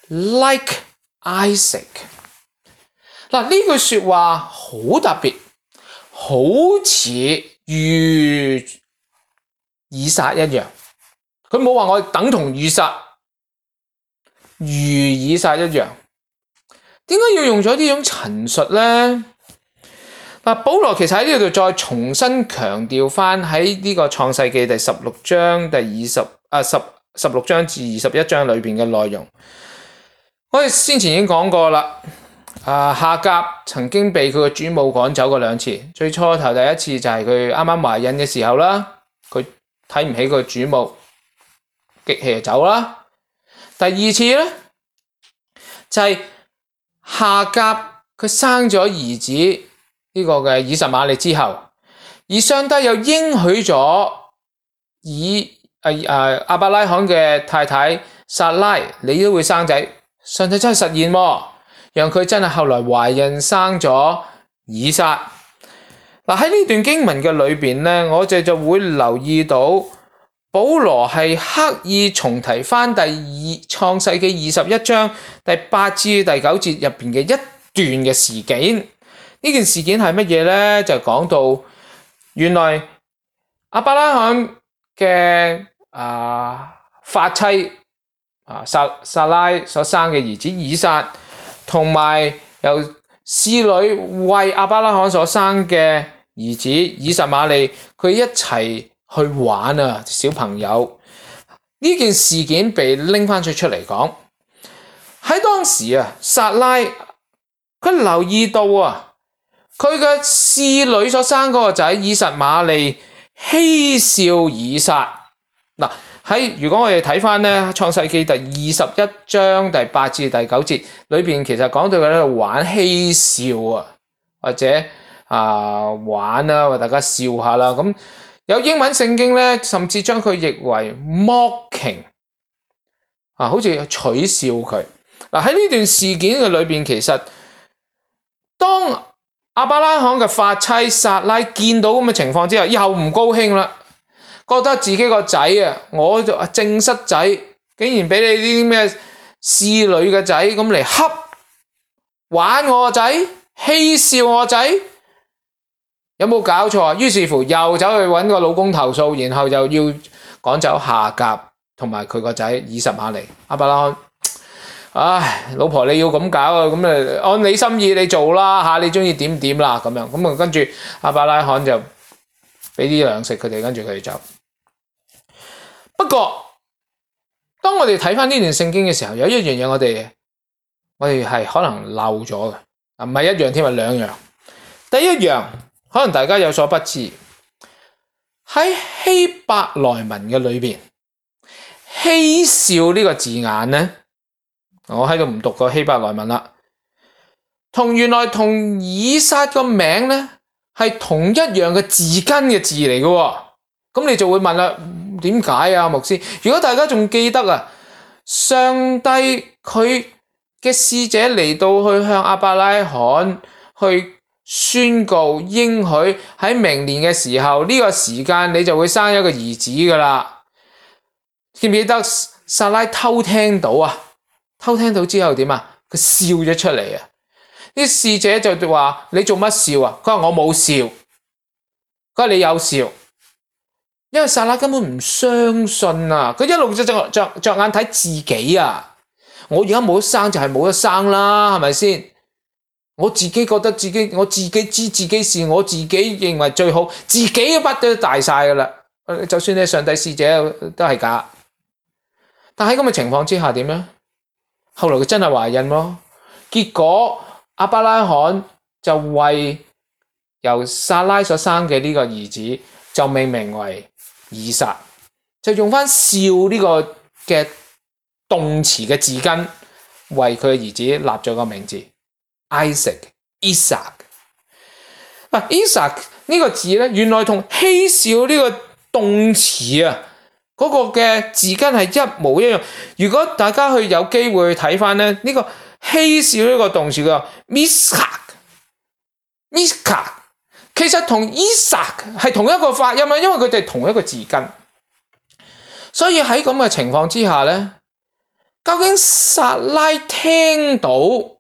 like Isaac。嗱，呢句說話好特別，好似如以撒一樣。佢冇話我等同以撒，如以撒一樣。點解要用咗呢種陳述呢？嗱，保羅其實喺呢度再重新強調翻喺呢個創世記第十六章第二十啊十十六章至二十一章裏邊嘅內容。我哋先前已經講過啦，啊夏甲曾經被佢嘅主母趕走過兩次。最初頭第一次就係佢啱啱懷孕嘅時候啦，佢睇唔起個主母，激氣就走啦。第二次咧就係、是、夏甲佢生咗兒子。呢個嘅以實瑪利之後，而上帝又應許咗以誒誒亞伯拉罕嘅太太撒拉，你都會生仔。上帝真係實現喎，讓佢真係後來懷孕生咗以撒。嗱，喺呢段經文嘅裏邊咧，我哋就會留意到保羅係刻意重提翻第二創世記二十一章第八至第九節入邊嘅一段嘅事件。呢件事件係乜嘢咧？就講到原來亞伯拉罕嘅啊發妻啊撒撒拉所生嘅兒子以撒，同埋由侍女為亞伯拉罕所生嘅兒子以實瑪利，佢一齊去玩啊！小朋友呢件事件被拎翻出出嚟講，喺當時啊，撒拉佢留意到啊。佢嘅侍女所生嗰個仔以實瑪利嬉笑以撒。嗱，喺如果我哋睇翻咧創世記第二十一章第八至第九節裏邊，其實講到佢喺度玩嬉笑啊，或者啊玩啊，或者大家笑下啦。咁有英文聖經咧，甚至將佢譯為 mocking 啊，好似取笑佢。嗱，喺呢段事件嘅裏邊，其實當亞伯拉罕嘅發妻撒拉見到咁嘅情況之後，又唔高興啦，覺得自己個仔啊，我就正室仔，竟然俾你呢啲咩侍女嘅仔咁嚟恰玩我個仔，嬉笑我個仔，有冇搞錯啊？於是乎又走去揾個老公投訴，然後就要趕走夏甲同埋佢個仔以實瑪利。亞伯拉罕，唉，老婆你要咁搞啊，咁誒按你心意你做啦嚇，你中意點點啦咁樣，咁啊跟住亞伯拉罕就俾啲糧食佢哋，跟住佢哋走。不過當我哋睇翻呢段聖經嘅時候，有一樣嘢我哋我哋係可能漏咗嘅，唔係一樣添啊，兩樣。第一樣可能大家有所不知，喺希伯來文嘅裏邊，嬉笑呢個字眼咧。我喺度唔讀過希伯來文啦，同原來同以撒個名咧係同一樣嘅字根嘅字嚟嘅，咁你就會問啦，點解啊牧師？如果大家仲記得啊，上帝佢嘅使者嚟到去向亞伯拉罕去宣告應許喺明年嘅時候呢個時間你就會生一個兒子噶啦，記唔記得撒拉偷聽到啊？偷聽到之後點啊？佢笑咗出嚟啊！啲侍者就話：你做乜笑啊？佢話我冇笑。佢話你有笑，因為撒拉根本唔相信啊！佢一路就着着着眼睇自己啊！我而家冇得生就係冇得生啦，係咪先？我自己覺得自己，我自己知自己是我自己認為最好，自己嘅筆都大晒噶啦。就算你上帝使者都係假。但喺咁嘅情況之下點樣？後來佢真係懷孕咯，結果亞伯拉罕就為由撒拉所生嘅呢個兒子就命名為以撒，就用翻笑呢個嘅動詞嘅字根為佢嘅兒子立咗個名字 Isaac Isaac。嗱 Isaac 呢個字咧，原來同嬉笑呢個動詞啊嗰個嘅字根係一模一樣。如果大家去有機會去睇翻咧，呢個嬉笑呢個動詞叫 miskak miskak， 其實同 Isaac 係同一個發音啊，因為佢哋同一個字根。所以喺咁嘅情況之下咧，究竟撒拉聽到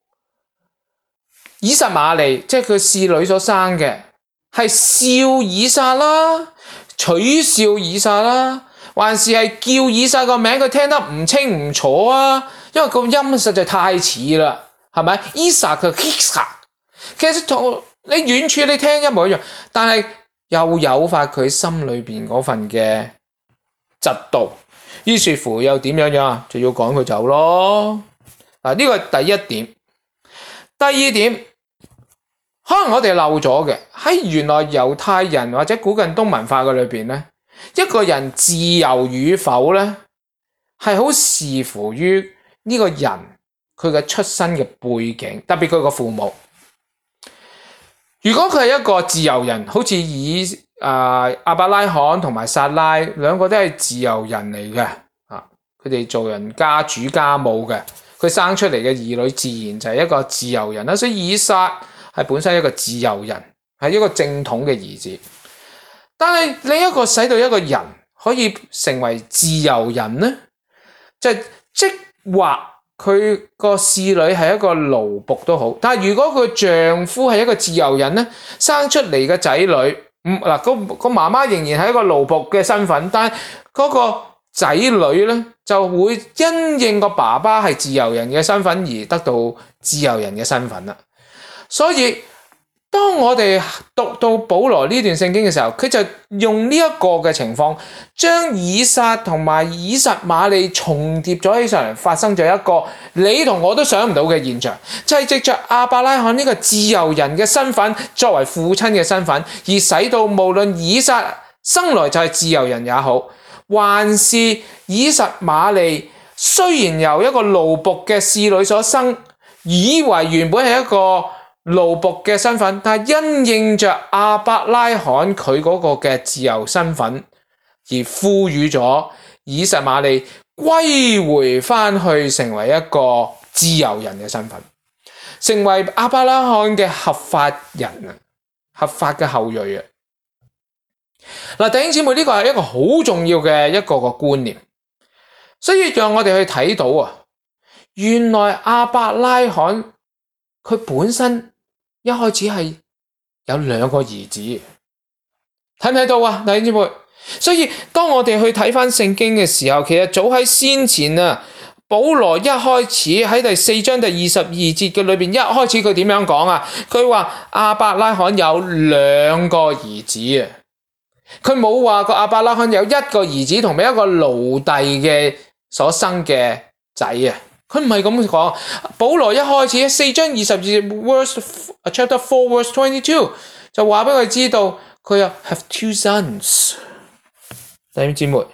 以實瑪利即係佢侍女所生嘅係笑以撒啦，取笑以撒啦，還是係叫以撒個名佢聽得唔清唔楚啊？因為個音實在太似啦，係咪？ Isaac 嘅 Isaac 其實同你遠處你聽一模一樣，但係又誘發佢心裏邊嗰份嘅嫉妒，於是乎又點樣樣啊？就要趕佢走咯。嗱，呢個係第一點。第二點，可能我哋漏咗嘅喺原來猶太人或者古近東文化嘅裏邊咧，一個人自由與否咧，係好視乎於呢個人佢嘅出身嘅背景，特別佢個父母。如果佢係一個自由人，好似以啊亞伯拉罕同埋撒拉兩個都係自由人嚟嘅，啊，佢哋做人家主家務嘅，佢生出嚟嘅兒女自然就係一個自由人啦。所以以撒係本身一個自由人，係一個正統嘅兒子。但係另一個使到一個人可以成為自由人呢，就係即或佢個侍女係一個奴僕都好，但係如果佢丈夫係一個自由人呢，生出嚟嘅仔女，唔嗱個個媽媽仍然係一個奴僕嘅身份，但係嗰個仔女咧就會因應個爸爸係自由人嘅身份而得到自由人嘅身份啦。所以當我哋讀到保羅呢段聖經嘅時候，佢就用呢一個嘅情況，將以撒同埋以實瑪利重疊咗起上嚟，發生咗一個你同我都想唔到嘅現象，就係藉着亞伯拉罕呢個自由人嘅身份作為父親嘅身份，而使到無論以撒生來就係自由人也好，還是以實瑪利雖然由一個奴僕嘅侍女所生，以為原本係一個奴僕嘅身份，但係因應着亞伯拉罕佢嗰個嘅自由身份，而賦予咗以實瑪利歸回翻去成為一個自由人嘅身份，成為亞伯拉罕嘅合法人啊，合法嘅後裔啊。嗱，弟兄姊妹，呢個係一個好重要嘅一個個觀念，所以讓我哋去睇到啊，原來亞伯拉罕佢本身一開始係有兩個兒子，睇唔睇到啊，弟兄姊妹？所以當我哋去睇翻聖經嘅時候，其實早喺先前啊，保羅一開始喺第四章第二十二節嘅裏邊，一開始佢點樣講啊？佢話亞伯拉罕有兩個兒子啊，佢冇話個亞伯拉罕有一個兒子同埋一個奴隸嘅所生嘅仔啊。佢唔係咁講，保羅一開始四章二十二 verse chapter four verse twenty two 就話俾佢知道佢有 have two sons。弟兄姊妹，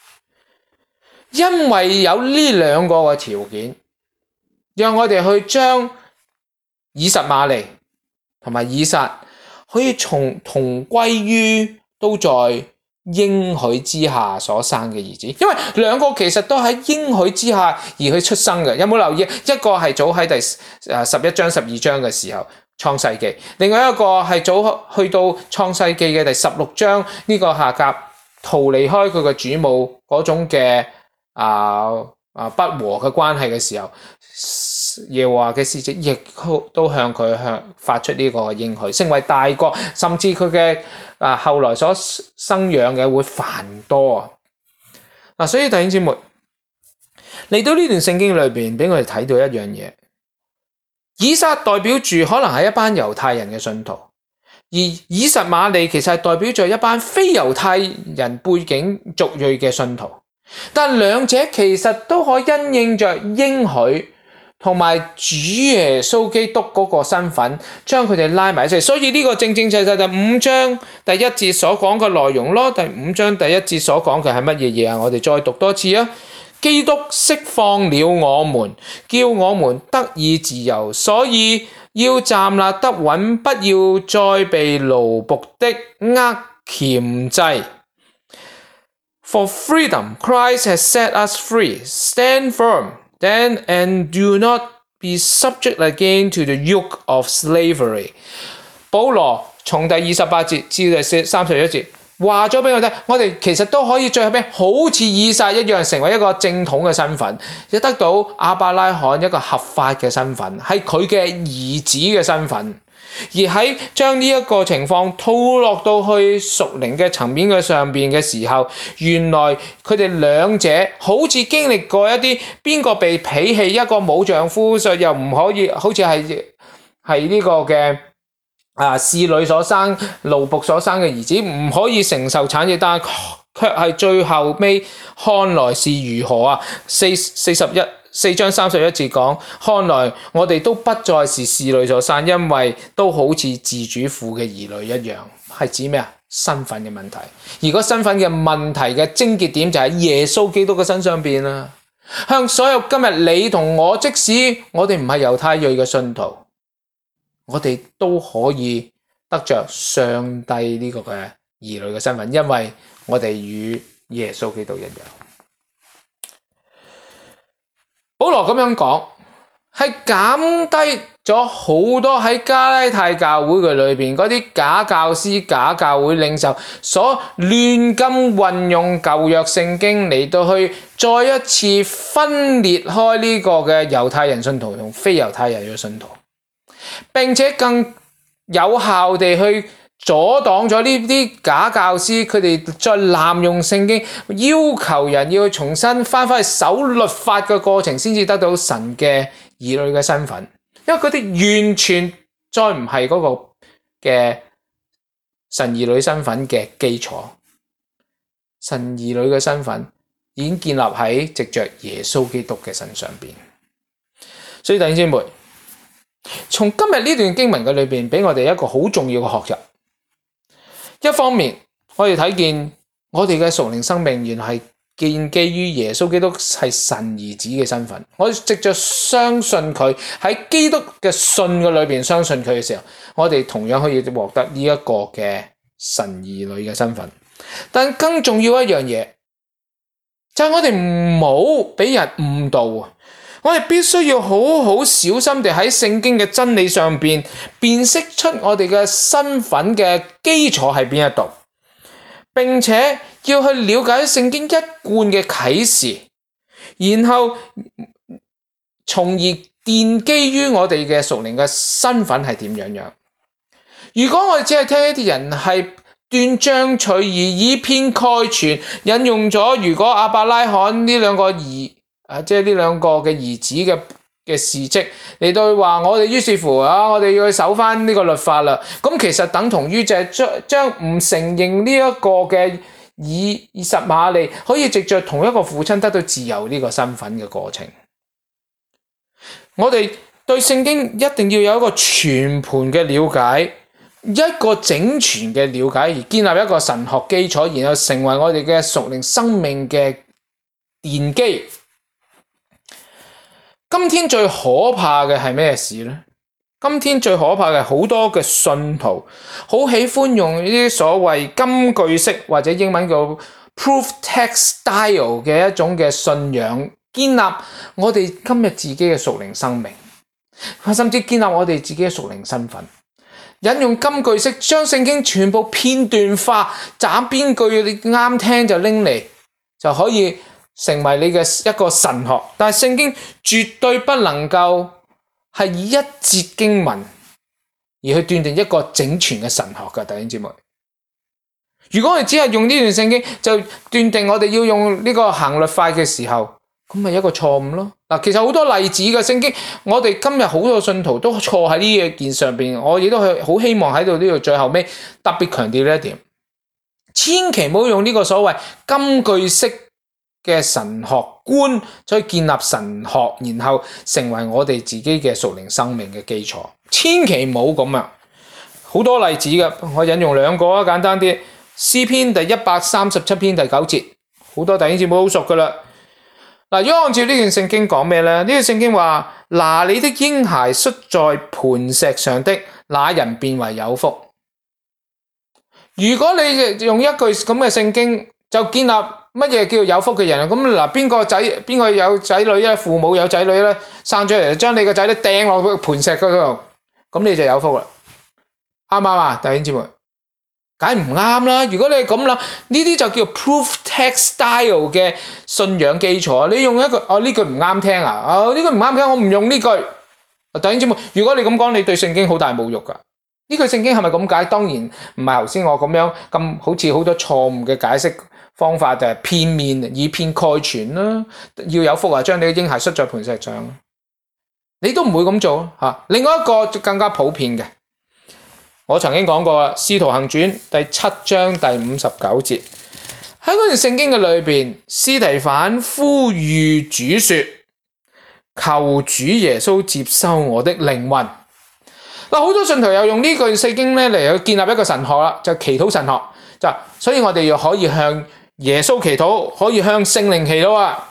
因為有呢兩個嘅條件，讓我哋去將以實瑪利同埋以撒可以從同歸於都在應許之下所生嘅兒子，因為兩個其實都喺應許之下而去出生嘅。有冇留意？一個係早喺第誒十一章、十二章嘅時候創世記，另外一個係早去到創世記嘅第十六章，呢個夏甲逃離開佢個主母嗰種嘅啊啊不和嘅關係嘅時候，耶和華嘅使者亦都向佢向發出呢個應許，成為大國，甚至佢嘅啊後來所生養嘅會繁多啊！嗱，所以弟兄姊妹嚟到呢段聖經裏邊，俾我哋睇到一樣嘢，以撒代表住可能係一班猶太人嘅信徒，而以實瑪利其實係代表住一班非猶太人背景族裔嘅信徒，但兩者其實都可以因應着應許同埋主耶穌基督嗰個身份，將佢哋拉埋一齊。所以呢個正正就係第五章第一節所講嘅內容咯。第五章第一節所講嘅係乜嘢嘢啊？我哋再讀多次啊！基督釋放了我們，叫我們得以自由，所以要站立得穩，不要再被奴僕的軛鉗制。For freedom, Christ has set us free. Stand firm.Then and do not be subject again to the yoke of slavery. 保羅從第二十八節至第三十一節，話咗俾我聽，我哋其實都可以最後尾好似以撒一樣，成為一個正統嘅身份，亦得到亞伯拉罕一個合法嘅身份，係佢嘅兒子嘅身份。而喺將呢一個情況套落到去屬靈嘅層面嘅上邊嘅時候，原來佢哋兩者好似經歷過一啲邊個被鄙棄，一個冇丈夫，所以又唔可以，好似係係呢個嘅啊侍女所生、奴僕所生嘅兒子，唔可以承受產業，但係卻係最後尾看來是如何啊？四四十一。四章三十一節講，看來我哋都不再是侍女所生，因為都好似自主父嘅兒女一樣，係指咩啊？身份嘅問題。而個身份嘅問題嘅症結點就喺耶穌基督嘅身上邊啦。向所有今日你同我，即使我哋唔係猶太裔嘅信徒，我哋都可以得着上帝呢個嘅兒女嘅身份，因為我哋與耶穌基督一樣。保羅咁樣講，係減低咗好多喺加拉太教會嘅裏邊嗰啲假教師、假教會領袖所亂咁運用舊約聖經嚟到去再一次分裂開呢個嘅猶太人信徒同非猶太人嘅信徒，並且更有效地去阻擋咗呢啲假教師，佢哋再濫用聖經，要求人要重新翻返去守律法嘅過程，先至得到神嘅兒女嘅身份。因為佢哋完全再唔係嗰個嘅神兒女身份嘅基礎，神兒女嘅身份已經建立喺藉着耶穌基督嘅身上邊。所以弟兄姊妹，從今日呢段經文嘅裏邊，俾我哋一個好重要嘅學習。一方面，我哋睇見我哋嘅屬靈生命原來係建基於耶穌基督係神兒子嘅身份。我哋藉着相信佢喺基督嘅信嘅裏邊相信佢嘅時候，我哋同樣可以獲得呢一個嘅神兒女嘅身份。但更重要一樣嘢，就係我哋唔好俾人誤導啊！我哋必須要好好小心地喺聖經嘅真理上邊辨識出我哋嘅身份嘅基礎喺邊一度，並且要去了解聖經一貫嘅啟示，然後從而奠基於我哋嘅屬靈嘅身份係點樣樣。如果我哋只係聽一啲人係斷章取義、以偏概全，引用咗如果亞伯拉罕呢兩個兒啊，即係呢兩個嘅兒子嘅嘅事蹟嚟到話我哋，於是乎啊，我哋要去守翻呢個律法啦。咁其實等同於就係將將唔承認呢一個嘅以以實瑪利可以藉着同一個父親得到自由呢個身份嘅過程。我哋對聖經一定要有一個全盤嘅了解，一個整全嘅了解，而建立一個神學基礎，然後成為我哋嘅屬靈生命嘅奠基。今天最可怕嘅係咩事呢？今天最可怕嘅好多嘅信徒好喜歡用呢啲所謂金句式或者英文叫 proof text style 嘅一種嘅信仰，建立我哋今日自己嘅屬靈生命，甚至建立我哋自己嘅屬靈身份。引用金句式將聖經全部片段化，斬邊句你啱聽就拎嚟，就可以成為你嘅一個神學。但係聖經絕對不能夠係以一節經文而去斷定一個整全嘅神學嘅，弟兄姊妹。如果我哋只係用呢段聖經就斷定我哋要用呢個行律法嘅時候，咁咪一個錯誤咯。嗱，其實好多例子嘅聖經，我哋今日好多信徒都錯喺呢件上邊，我亦都係好希望喺度呢度最後尾特別強調呢一點，千祈唔好用呢個所謂金句式嘅神學觀，所以建立神學，然後成為我哋自己嘅屬靈生命嘅基礎。千祈唔好咁啊！好多例子嘅，我引用兩個啊，簡單啲。詩篇第一百三十七篇第九節，好多弟兄姊妹好熟噶啦。嗱，如果按照呢段聖經講咩咧？呢段聖經話：拿你的嬰孩摔在磐石上的那人便為有福。如果你用一句咁嘅聖經就建立乜嘢叫有福嘅人啊？咁嗱，邊個仔邊個有仔女咧？父母有仔女咧，生出嚟就將你個仔咧掟落去磐石嗰度，咁你就有福啦。 啱唔啱啊？弟兄姊妹，梗係唔啱啦！如果你係咁諗，呢啲就叫 proof text style 嘅信仰基礎。你用一個哦呢句唔啱聽啊，哦呢句唔啱聽，我唔用呢句。弟兄姊妹，如果你咁講，你對聖經好大侮辱噶。呢句聖經係咪咁解？當然唔係頭先我咁樣咁好似好多錯誤嘅解釋方法，就係片面以偏概全啦。要有福啊，將你嘅嬰孩摔在磐石上，你都唔會咁做吓。另外一個更加普遍嘅，我曾經講過啦，《使徒行傳》第七章第五十九節，喺嗰段聖經嘅裏邊，司提反呼籲主說：求主耶穌接收我的靈魂。嗱，好多信徒又用呢句聖經咧嚟去建立一個神學啦，就祈禱神學。就所以我哋又可以向耶穌祈禱，可以向聖靈祈禱啊。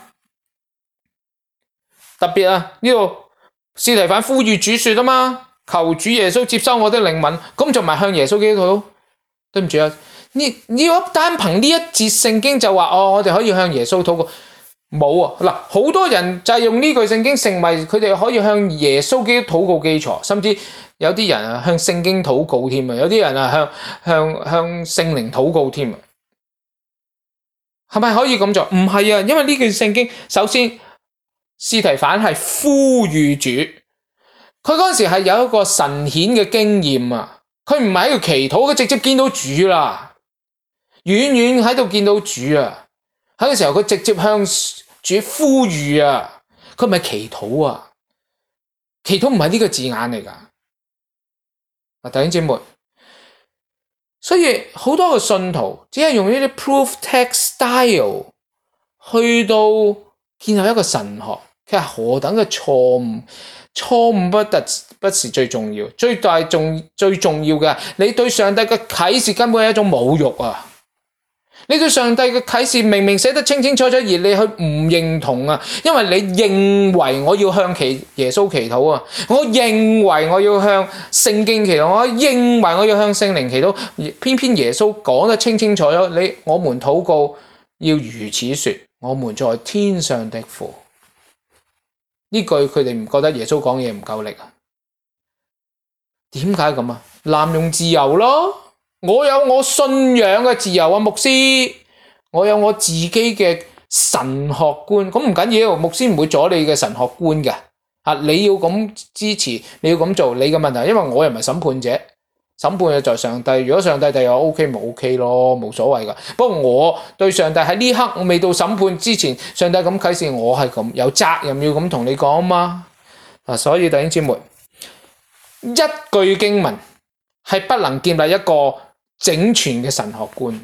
特別啊，呢度司提反呼籲主說啊嘛。求主耶穌接收我的靈魂，咁就唔係向耶穌基督。對唔住啊，你你要單憑呢一節聖經就話哦，我哋可以向耶穌禱告，冇啊。嗱，好多人就係用呢句聖經成為佢哋可以向耶穌基督禱告基礎，甚至有啲人啊向聖經禱告添啊，有啲人啊向向向聖靈禱告添啊，係咪可以咁做？唔係啊，因為呢句聖經首先司提反係呼籲主。佢嗰陣時係有一個神顯嘅經驗啊，佢唔係喺度祈禱，佢直接見到主啦，遠遠喺度見到主啊，喺個時候佢直接向主呼籲啊，佢唔係祈禱啊，祈禱唔係呢個字眼嚟噶，啊弟兄姊妹，所以好多個信徒只係用呢啲 proof text style 去到建立一個神學，其實何等嘅錯誤。錯誤不特不是最重要，最大重最重要嘅，你對上帝嘅啟示根本係一種侮辱啊！你對上帝嘅啟示明明寫得清清楚楚，而你去唔認同啊，因為你認為我要向其耶穌祈禱啊，我認為我要向聖經祈禱，我認為我要向聖靈祈禱，偏偏耶穌講得清清楚楚，你我們禱告要如此說，我們在天上的父。呢句佢哋唔覺得耶穌講嘢唔夠力啊？點解咁啊？濫用自由咯！我有我信仰嘅自由啊，牧師，我有我自己嘅神學觀，咁唔緊要，牧師唔會阻你嘅神學觀嘅。啊，你要咁支持，你要咁做，你嘅問題，因為我又唔係審判者，審判嘅就係上帝。如果上帝第日 O K 咪 O K 咯，冇所謂噶。不過我對上帝喺呢刻我未到審判之前，上帝咁啟示我係咁有責任要咁同你講嘛。嗱，所以弟兄姊妹，一句經文係不能建立一個整全嘅神學觀。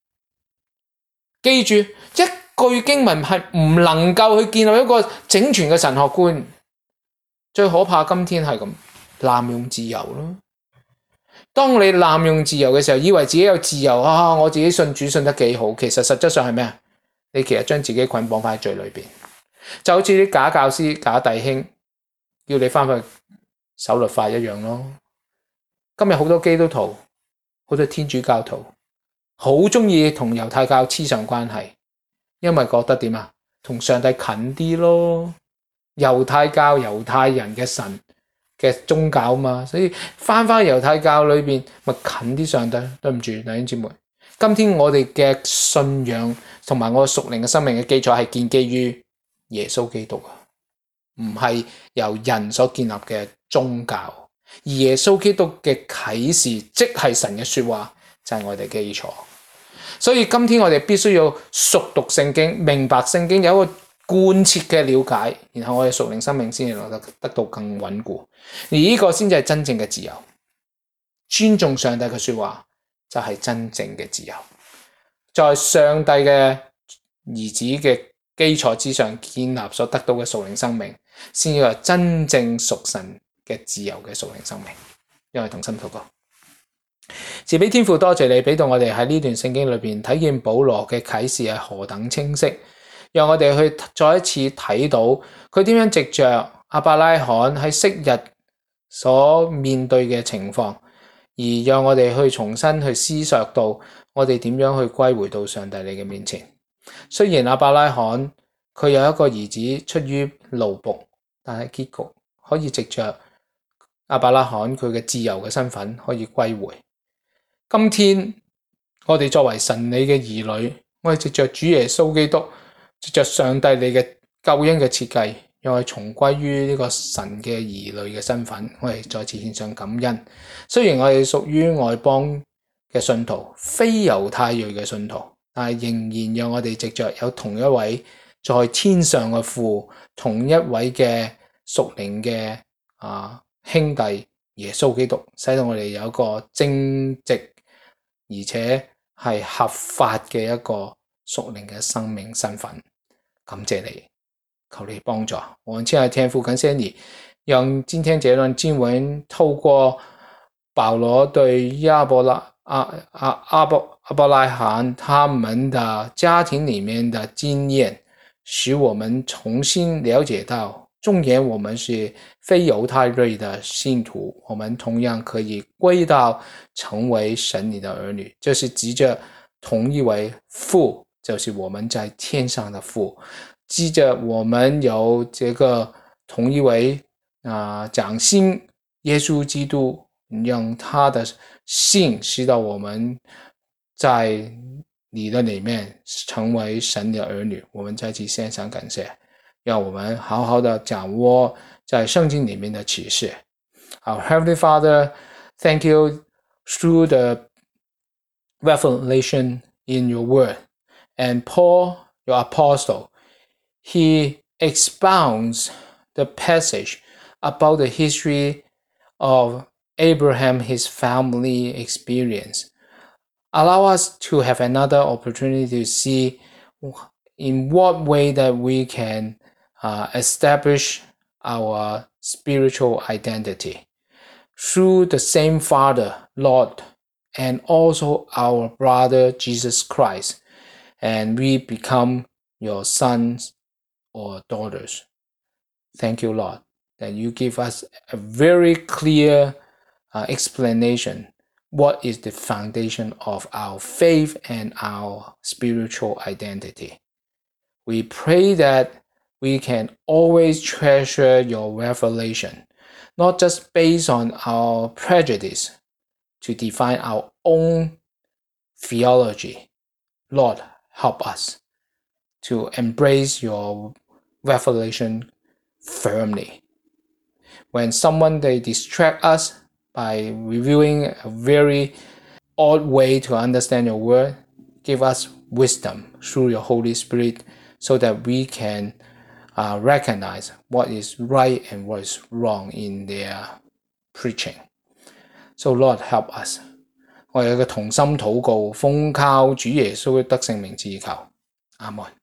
記住，一句經文係唔能夠去建立一個整全嘅神學觀。最可怕今天係咁濫用自由咯。當你濫用自由嘅時候，以為自己有自由啊，我自己信主信得幾好，其實實質上係咩啊？你其實將自己捆綁翻喺罪裏邊，就好似啲假教師、假弟兄要你翻去守律法一樣咯。今日好多基督徒、好多天主教徒好中意同猶太教黐上關係，因為覺得點啊？同上帝近啲咯。猶太教猶太人嘅神嘅宗教嘛，所以翻翻猶太教裏邊咪近啲上帝。對唔住弟兄姊妹，今天我哋嘅信仰同埋我屬靈嘅生命嘅基礎係建基於耶穌基督啊，唔係由人所建立嘅宗教。而耶穌基督嘅啟示即係神嘅說話，就係我哋基礎。所以今天我哋必須要熟讀聖經，明白聖經，有一個貫徹嘅了解，然後我哋屬靈生命先至能夠得到更穩固，而呢個先至係真正嘅自由。尊重上帝嘅說話就係真正嘅自由，在上帝嘅兒子嘅基礎之上建立所得到嘅屬靈生命，先至係真正屬神嘅自由嘅屬靈生命。因為同心禱告，慈悲天父，多謝你俾到我哋喺呢段聖經裏邊睇見保羅嘅啟示係何等清晰。讓我哋去再一次睇到佢點樣藉着亞伯拉罕喺昔日所面對嘅情況，而讓我哋去重新去思索到我哋點樣去歸回到上帝你嘅面前。雖然亞伯拉罕佢有一個兒子出於奴僕，但係結局可以藉着亞伯拉罕佢嘅自由嘅身份可以歸回。今天我哋作為神你嘅兒女，我哋藉着主耶穌基督，藉着上帝你嘅救恩嘅設計，又係重歸於呢個神嘅兒女嘅身份，我哋再次獻上感恩。雖然我哋屬於外邦嘅信徒，非猶太裔嘅信徒，但係仍然讓我哋藉着有同一位在天上嘅父，同一位嘅屬靈嘅啊兄弟耶穌基督，使到我哋有一個正直而且係合法嘅一個屬靈嘅生命身份。感謝你，求你幫助我們。親愛的天父，感謝你讓今天這段經文透過保羅對亞伯拉阿阿阿伯阿伯拉罕他們的家庭裡面的經驗，使我們重新了解到，縱然我們是非猶太裔的信徒，我們同樣可以歸到成為神你的兒女，就是指着同一位父，就是我們在天上的父，指着我們有這個同一位啊、呃、長信耶穌基督，讓他的信使到我們在你的裡面成為神的兒女。我們再次獻上感謝，讓我們好好的掌握在聖經裡面的啟示。Our Heavenly Father, thank you through the revelation in your word. And Paul, your apostle, he expounds the passage about the history of Abraham, his family experience. Allow us to have another opportunity to see in what way that we can uh, establish our spiritual identity through the same Father, Lord, and also our brother Jesus Christ, and we become your sons or daughters. Thank you, Lord, that you give us a very clear uh, explanation what is the foundation of our faith and our spiritual identity. We pray that we can always treasure your revelation, not just based on our prejudice to define our own theology. Lord, help us to embrace your revelation firmly. When someone they distract us by reviewing a very odd way to understand your word, give us wisdom through your Holy Spirit so that we can uh, recognize what is right and what is wrong in their preaching. So Lord, help us. 我哋嘅同心禱告，奉靠主耶穌嘅得勝名字求，阿門。